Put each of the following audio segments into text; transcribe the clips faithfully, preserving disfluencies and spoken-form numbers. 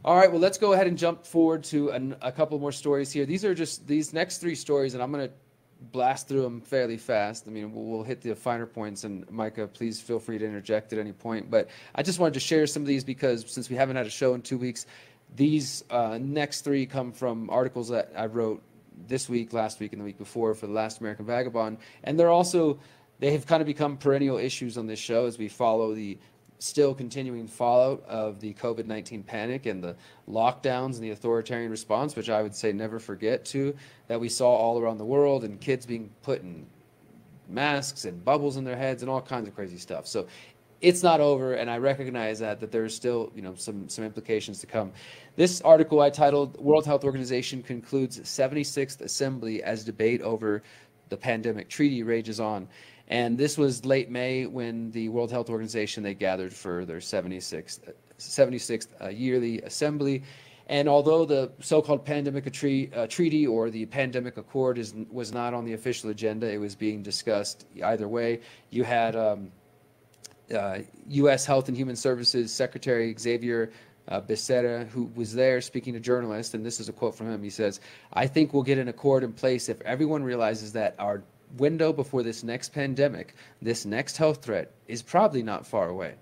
All right, well, let's go ahead and jump forward to an, a couple more stories here. These are just these next three stories, and I'm going to blast through them fairly fast. I mean, we'll, we'll hit the finer points, and Micah, please feel free to interject at any point. But I just wanted to share some of these because since we haven't had a show in two weeks, these uh, next three come from articles that I wrote this week, last week, and the week before for the Last American Vagabond. And they're also, they have kind of become perennial issues on this show as we follow the still continuing fallout of the COVID nineteen panic and the lockdowns and the authoritarian response, which I would say never forget to, that we saw all around the world, and kids being put in masks and bubbles in their heads and all kinds of crazy stuff. So it's not over, and I recognize that that there's still, you know, some some implications to come. This article I titled "World Health Organization Concludes seventy-sixth Assembly as Debate Over the Pandemic Treaty Rages On." And this was late May when the World Health Organization, they gathered for their seventy-sixth, seventy-sixth uh, yearly assembly. And although the so-called pandemic tre- uh, treaty or the pandemic accord is, was not on the official agenda, it was being discussed either way. You had um, uh, U S Health and Human Services Secretary Xavier uh, Becerra, who was there speaking to journalists, and this is a quote from him. He says, "I think we'll get an accord in place if everyone realizes that our window before this next pandemic, this next health threat, is probably not far away."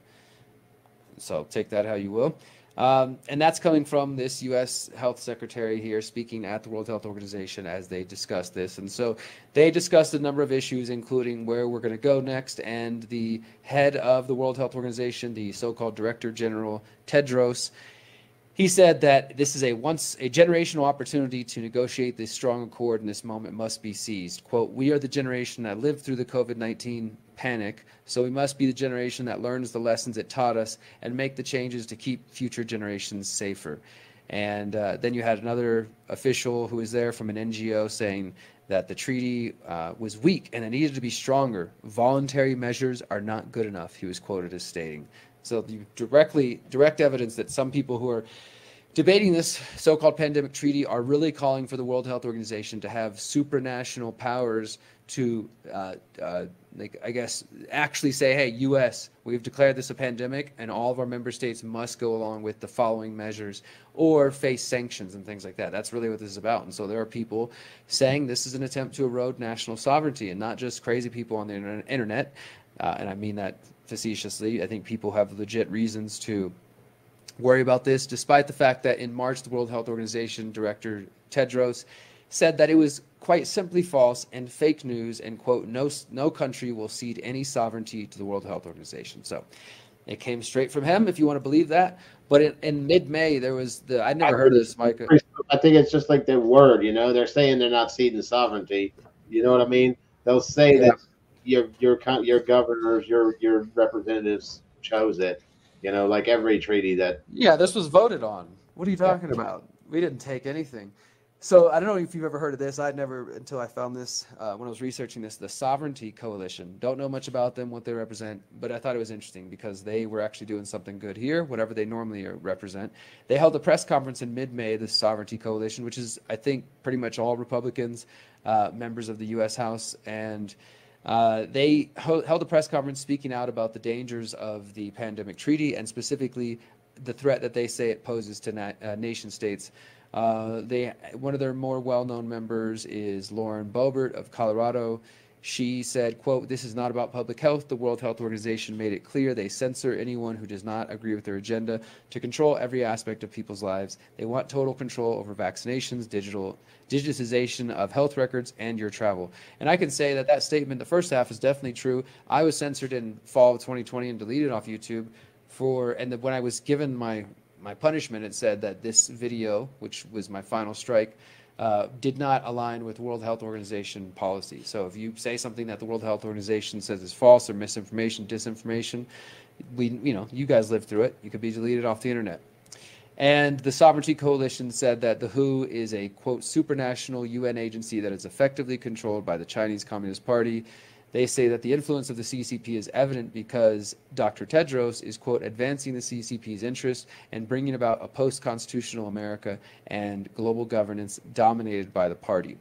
So take that how you will. Um, and that's coming from this U S Health Secretary here speaking at the World Health Organization as they discussed this. And so they discussed a number of issues, including where we're going to go next. And the head of the World Health Organization, the so-called Director General Tedros, he said that this is a once a generational opportunity to negotiate this strong accord, and this moment must be seized. Quote, "We are the generation that lived through the COVID nineteen panic, so we must be the generation that learns the lessons it taught us and make the changes to keep future generations safer." And uh, then you had another official who was there from an N G O saying that the treaty uh, was weak and it needed to be stronger. "Voluntary measures are not good enough," he was quoted as stating. So you directly direct evidence that some people who are debating this so-called pandemic treaty are really calling for the World Health Organization to have supranational powers to, uh, uh, like, I guess, actually say, hey, U S, we've declared this a pandemic, and all of our member states must go along with the following measures or face sanctions and things like that. That's really what this is about. And so there are people saying this is an attempt to erode national sovereignty, and not just crazy people on the internet. Uh, and I mean that facetiously. I think people have legit reasons to worry about this, despite the fact that in March, the World Health Organization Director Tedros said that it was quite simply false and fake news, and, quote, no, no country will cede any sovereignty to the World Health Organization. So it came straight from him, if you want to believe that. But in, in mid-May, there was the, I never I heard of this, Micah. I think it's just like their word, you know, they're saying they're not ceding sovereignty. You know what I mean? They'll say Yeah. that your your your governors, your your representatives chose it. You know, like every treaty that. Yeah, this was voted on. What are you talking about? We didn't take anything. So I don't know if you've ever heard of this. I'd never, until I found this uh, when I was researching this, the Sovereignty Coalition. Don't know much about them, what they represent, but I thought it was interesting because they were actually doing something good here, whatever they normally represent. They held a press conference in mid-May, the Sovereignty Coalition, which is, I think, pretty much all Republicans, uh, members of the U S House, and Uh, they ho- held a press conference speaking out about the dangers of the pandemic treaty and specifically the threat that they say it poses to na- uh, nation states. Uh, they one of their more well-known members is Lauren Boebert of Colorado. She said, quote, "This is not about public health. The World Health Organization made it clear they censor anyone who does not agree with their agenda to control every aspect of people's lives. They want total control over vaccinations, digital digitization of health records, and your travel." And I can say that that statement, the first half, is definitely true. I was censored in fall of twenty twenty and deleted off YouTube for, and the, when I was given my my punishment, it said that this video, which was my final strike, Uh, did not align with World Health Organization policy. So if you say something that the World Health Organization says is false or misinformation, disinformation, we, you know, you guys lived through it. You could be deleted off the internet. And the Sovereignty Coalition said that the W H O is a, quote, supranational U N agency that is effectively controlled by the Chinese Communist Party. They say that the influence of the C C P is evident because Doctor Tedros is, quote, advancing the C C P's interests and bringing about a post-constitutional America and global governance dominated by the party.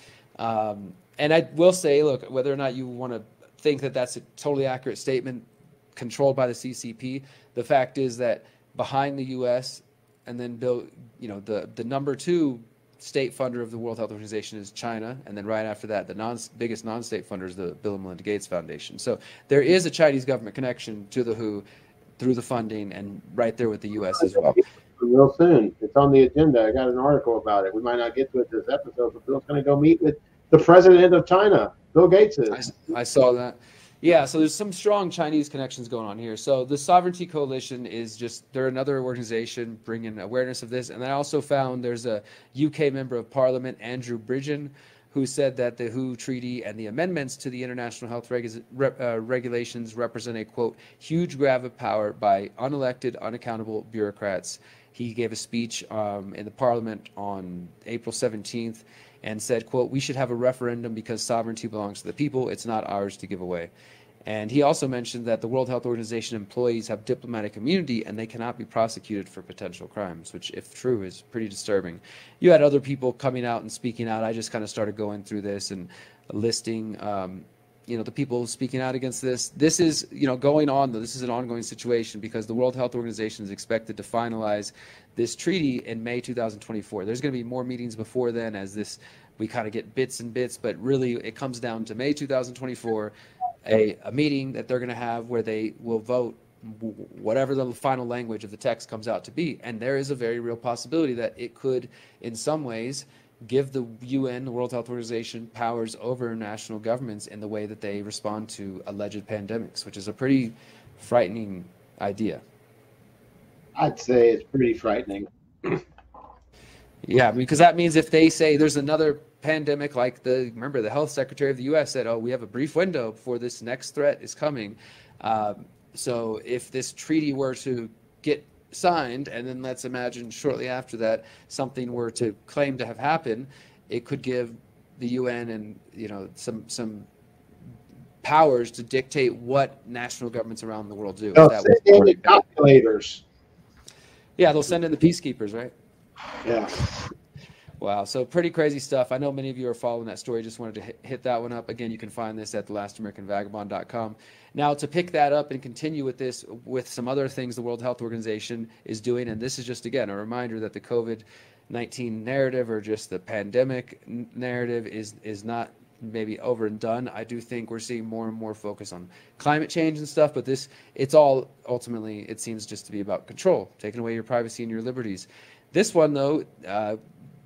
Um, and I will say, look, whether or not you want to think that that's a totally accurate statement, controlled by the C C P, the fact is that behind the U S, and then Bill, you know, the the number two state funder of the World Health Organization is China, and then right after that, the non biggest non-state funder is the Bill and Melinda Gates Foundation. So there is a Chinese government connection to the W H O through the funding, and right there with the U S as well. Real soon, it's on the agenda. I got an article about it. We might not get to it this episode, but Bill's going to go meet with the president of China, Bill Gates. Is. I, I saw that. Yeah, so there's some strong Chinese connections going on here. So the Sovereignty Coalition is just, they're another organization bringing awareness of this. And I also found there's a U K member of parliament, Andrew Bridgen, who said that the W H O treaty and the amendments to the international health regu reg uh, regulations represent a, quote, huge grab of power by unelected, unaccountable bureaucrats. He gave a speech um, in the parliament on April seventeenth and said, quote, we should have a referendum because sovereignty belongs to the people. It's not ours to give away. And he also mentioned that the World Health Organization employees have diplomatic immunity and they cannot be prosecuted for potential crimes, which, if true, is pretty disturbing. You had other people coming out and speaking out. I just kind of started going through this and listing, um, you know, the people speaking out against this. This is, you know, going on, though. This is an ongoing situation because the World Health Organization is expected to finalize this treaty in May two thousand twenty-four. There's going to be more meetings before then as this, we kind of get bits and bits, but really it comes down to May two thousand twenty-four. A, a meeting that they're going to have where they will vote whatever the final language of the text comes out to be. And there is a very real possibility that it could, in some ways, give the U N, the World Health Organization, powers over national governments in the way that they respond to alleged pandemics, which is a pretty frightening idea. I'd say it's pretty frightening. Yeah, because that means if they say there's another pandemic, like the, remember the health secretary of the U S said, oh, we have a brief window before this next threat is coming. Um, so if this treaty were to get signed, and then let's imagine shortly after that, something were to claim to have happened, it could give the U N and, you know, some, some powers to dictate what national governments around the world do. They'll send in the calculators. Yeah, they'll send in the peacekeepers, right? Yeah. Wow, so pretty crazy stuff. I know many of you are following that story. Just wanted to hit, hit that one up. Again, you can find this at the last american vagabond dot com. Now, to pick that up and continue with this, with some other things the World Health Organization is doing, and this is just, again, a reminder that the COVID nineteen narrative or just the pandemic narrative is, is not maybe over and done. I do think we're seeing more and more focus on climate change and stuff, but this, it's all ultimately, it seems just to be about control, taking away your privacy and your liberties. This one, though, uh,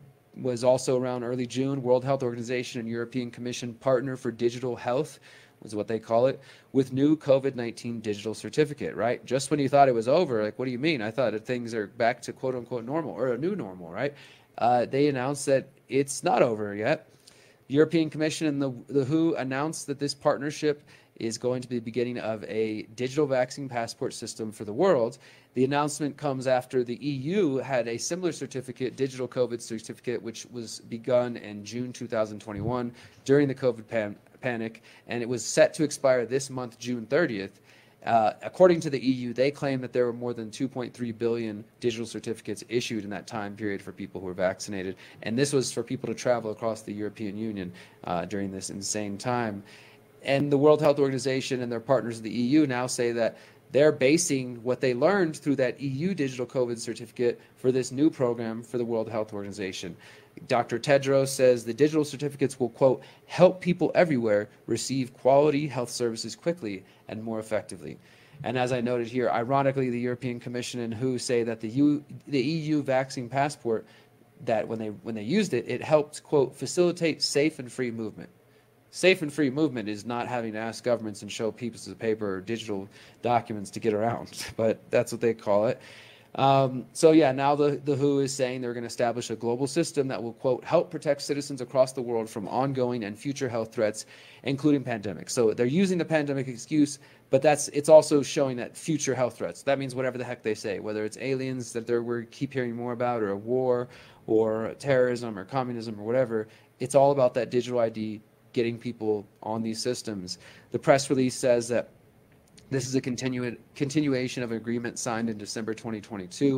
was also around early June. World Health Organization and European Commission partner for digital health, was what they call it, with new COVID nineteen digital certificate, right? Just when you thought it was over, like, what do you mean? I thought that things are back to quote unquote normal or a new normal, right? Uh, they announced that it's not over yet. The European Commission and the, the W H O announced that this partnership is going to be the beginning of a digital vaccine passport system for the world. The announcement comes after the E U had a similar certificate, digital COVID certificate, which was begun in June two thousand twenty-one during the COVID pan panic, and it was set to expire this month, June thirtieth. Uh, according to the E U, they claim that there were more than two point three billion digital certificates issued in that time period for people who were vaccinated. And this was for people to travel across the European Union uh, during this insane time. And the World Health Organization and their partners of the E U now say that they're basing what they learned through that E U digital COVID certificate for this new program for the World Health Organization. Doctor Tedros says the digital certificates will, quote, help people everywhere receive quality health services quickly and more effectively. And as I noted here, ironically, the European Commission and W H O say that the, U, the E U vaccine passport, that when they, when they used it, it helped, quote, facilitate safe and free movement. Safe and free movement is not having to ask governments and show pieces of paper or digital documents to get around, but that's what they call it. Um, so yeah, now the, the W H O is saying they're going to establish a global system that will, quote, help protect citizens across the world from ongoing and future health threats, including pandemics. So they're using the pandemic excuse, but that's, it's also showing that future health threats. That means whatever the heck they say, whether it's aliens that they're, we keep hearing more about, or a war, or terrorism, or communism, or whatever. It's all about that digital I D, getting people on these systems. The press release says that this is a continu continuation of an agreement signed in December twenty twenty-two.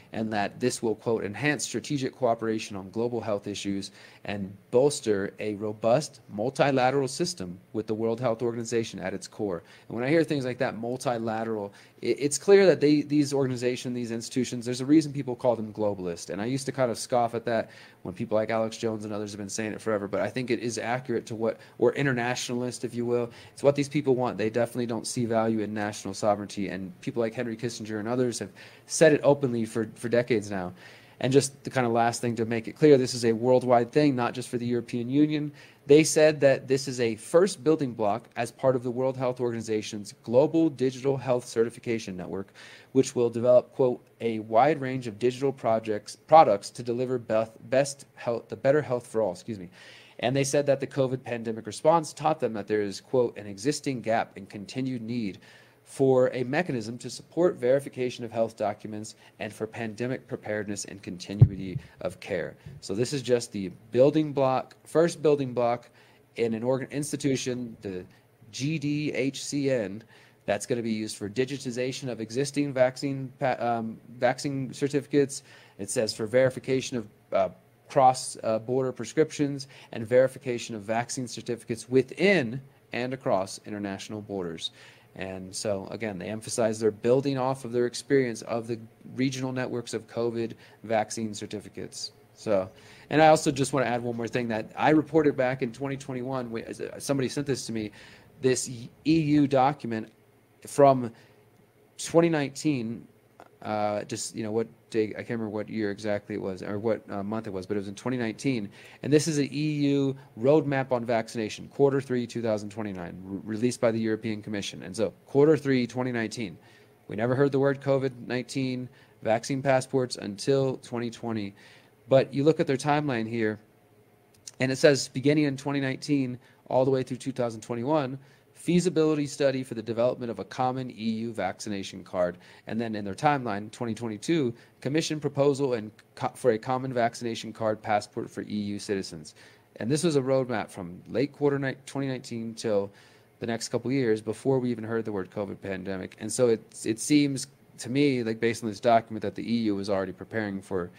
and that this will, quote, enhance strategic cooperation on global health issues and bolster a robust multilateral system with the World Health Organization at its core. And when I hear things like that, multilateral, it's clear that they, these organizations, these institutions, there's a reason people call them globalist. And I used to kind of scoff at that when people like Alex Jones and others have been saying it forever, but I think it is accurate to what, or internationalist, if you will. It's what these people want. They definitely don't see value in national sovereignty, and people like Henry Kissinger and others have said it openly for, for decades now. And just the kind of last thing to make it clear, this is a worldwide thing, not just for the European Union. They said that this is a first building block as part of the World Health Organization's Global Digital Health Certification Network, which will develop, quote, a wide range of digital projects, products to deliver best, best health, the better health for all, excuse me. And they said that the COVID pandemic response taught them that there is, quote, an existing gap and continued need for a mechanism to support verification of health documents and for pandemic preparedness and continuity of care. So this is just the building block, first building block in an organ institution, the G D H C N, that's going to be used for digitization of existing vaccine um, vaccine certificates. It says for verification of uh, cross-border uh, prescriptions and verification of vaccine certificates within and across international borders. And so, again, they emphasize they're building off of their experience of the regional networks of COVID vaccine certificates. So, and I also just want to add one more thing that I reported back in twenty twenty-one. Somebody sent this to me, this E U document from twenty nineteen. Uh, just, you know, what day, I can't remember what year exactly it was or what uh, month it was, but it was in twenty nineteen. And this is an E U roadmap on vaccination, quarter three, two thousand twenty-nine, re- released by the European Commission. And so quarter three, twenty nineteen, we never heard the word COVID nineteen vaccine passports until twenty twenty. But you look at their timeline here, and it says beginning in twenty nineteen all the way through two thousand twenty-one, feasibility study for the development of a common E U vaccination card. And then in their timeline, twenty twenty-two, commission proposal and co- for a common vaccination card passport for E U citizens. And this was a roadmap from late quarter ni- twenty nineteen till the next couple of years before we even heard the word COVID pandemic. And so it, it seems to me, like based on this document, that the E U was already preparing for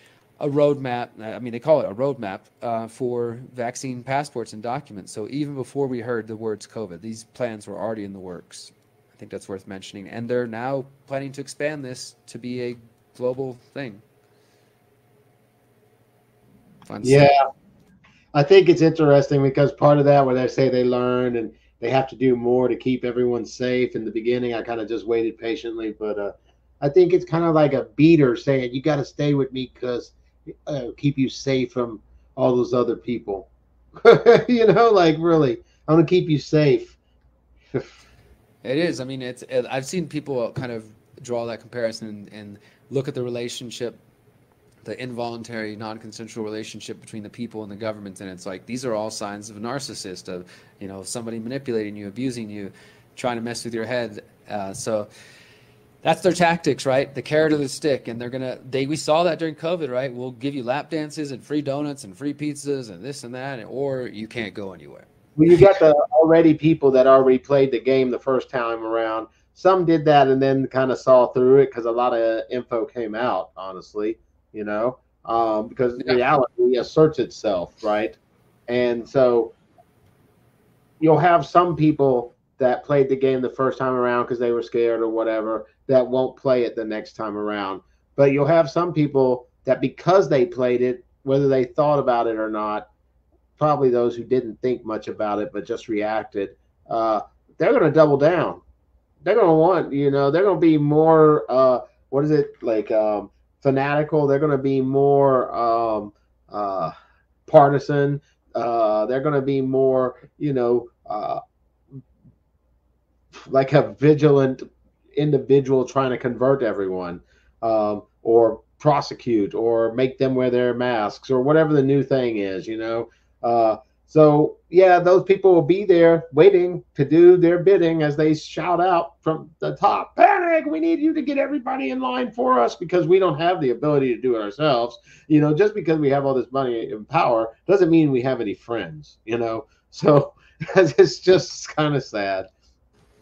a roadmap. I mean, they call it a roadmap uh, for vaccine passports and documents. So even before we heard the words COVID, these plans were already in the works. I think that's worth mentioning. And they're now planning to expand this to be a global thing. Fun yeah. stuff. I think it's interesting because part of that, where they say they learned and they have to do more to keep everyone safe. In the beginning, I kind of just waited patiently. But uh, I think it's kind of like a beater saying, you got to stay with me because Uh, keep you safe from all those other people. You know, like really, I'm gonna keep you safe. It is. I mean, it's. It, I've seen people kind of draw that comparison and, and look at the relationship, the involuntary, non-consensual relationship between the people and the government, and it's like these are all signs of a narcissist, of you know somebody manipulating you, abusing you, trying to mess with your head. Uh, so. That's their tactics, right? The carrot or the stick. And they're going to, they, we saw that during COVID, right? We'll give you lap dances and free donuts and free pizzas and this and that, or you can't go anywhere. Well, you got the already people that already played the game the first time around. Some did that and then kind of saw through it because a lot of info came out, honestly, you know, um, because yeah. reality asserts itself, right? And so you'll have some people that played the game the first time around because they were scared or whatever, that won't play it the next time around. But you'll have some people that because they played it, whether they thought about it or not, probably those who didn't think much about it but just reacted, uh, they're going to double down. They're going to want, you know, they're going to be more, uh, what is it, like um, fanatical. They're going to be more um, uh, partisan. Uh, they're going to be more, you know, uh, like a vigilant individual trying to convert everyone um, or prosecute or make them wear their masks or whatever the new thing is, you know. Uh, so, yeah, those people will be there waiting to do their bidding as they shout out from the top, panic, we need you to get everybody in line for us because we don't have the ability to do it ourselves. You know, just because we have all this money and power doesn't mean we have any friends, you know. So it's just kind of sad.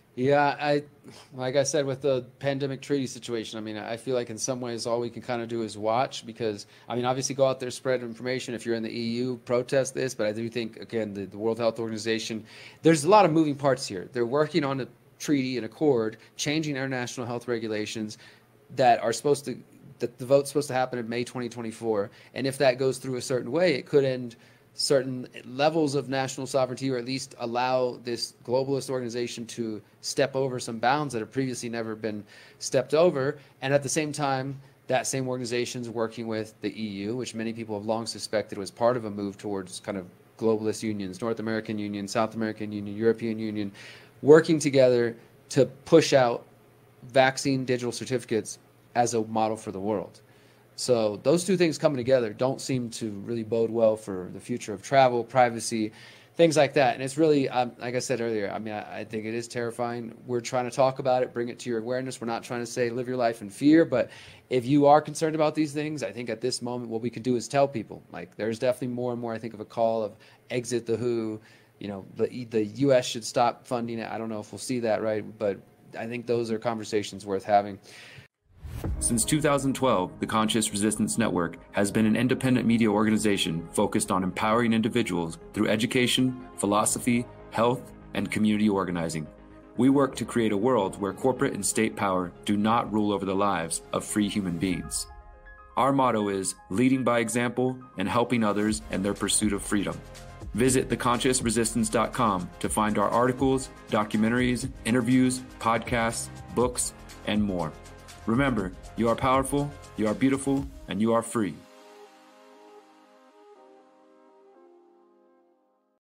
Yeah, I, like I said, with the pandemic treaty situation, I mean, I feel like in some ways all we can kind of do is watch because, I mean, obviously go out there, spread information. If you're in the E U, protest this. But I do think, again, the, the World Health Organization, there's a lot of moving parts here. They're working on a treaty, an accord, changing international health regulations that are supposed to, that the vote's supposed to happen in May twenty twenty-four. And if that goes through a certain way, it could end certain levels of national sovereignty, or at least allow this globalist organization to step over some bounds that have previously never been stepped over. And at the same time, that same organization is working with the E U, which many people have long suspected was part of a move towards kind of globalist unions, North American Union, South American Union, European Union, working together to push out vaccine digital certificates as a model for the world. So those two things coming together don't seem to really bode well for the future of travel, privacy, things like that. And it's really, um, like I said earlier, I mean, I, I think it is terrifying. We're trying to talk about it, bring it to your awareness. We're not trying to say live your life in fear, but if you are concerned about these things, I think at this moment what we can do is tell people. Like, there's definitely more and more, I think, of a call of exit the W H O. You know, the the U S should stop funding it. I don't know if we'll see that, right? But I think those are conversations worth having. Since two thousand twelve, the Conscious Resistance Network has been an independent media organization focused on empowering individuals through education, philosophy, health, and community organizing. We work to create a world where corporate and state power do not rule over the lives of free human beings. Our motto is leading by example and helping others in their pursuit of freedom. Visit the conscious resistance dot com to find our articles, documentaries, interviews, podcasts, books, and more. Remember, you are powerful, you are beautiful, and you are free.